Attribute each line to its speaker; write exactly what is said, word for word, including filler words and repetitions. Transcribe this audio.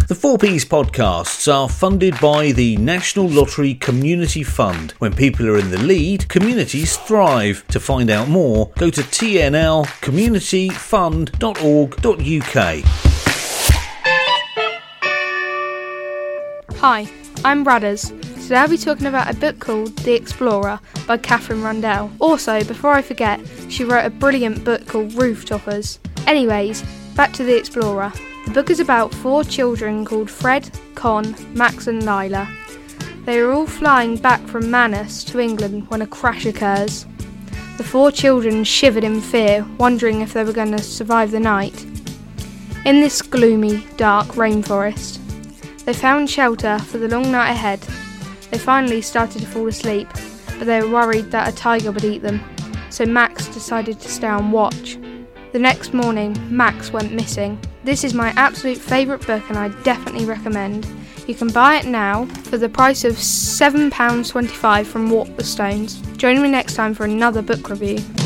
Speaker 1: The four Ps podcasts are funded by the National Lottery Community Fund. When people are in the lead, communities thrive. To find out more, go to t n l community fund dot org dot u k.
Speaker 2: Hi, I'm Bradders. Today I'll be talking about a book called The Explorer by Katherine Rundell. Also, before I forget, she wrote a brilliant book called Rooftoppers. Anyways, back to The Explorer. The book is about four children called Fred, Con, Max and Lila. They are all flying back from Manus to England when a crash occurs. The four children shivered in fear, wondering if they were going to survive the night. In this gloomy, dark rainforest, they found shelter for the long night ahead. They finally started to fall asleep, but they were worried that a tiger would eat them, so Max decided to stay on watch. The next morning, Max went missing. This is my absolute favourite book and I definitely recommend. You can buy it now for the price of seven pounds twenty-five from Waterstones. Join me next time for another book review.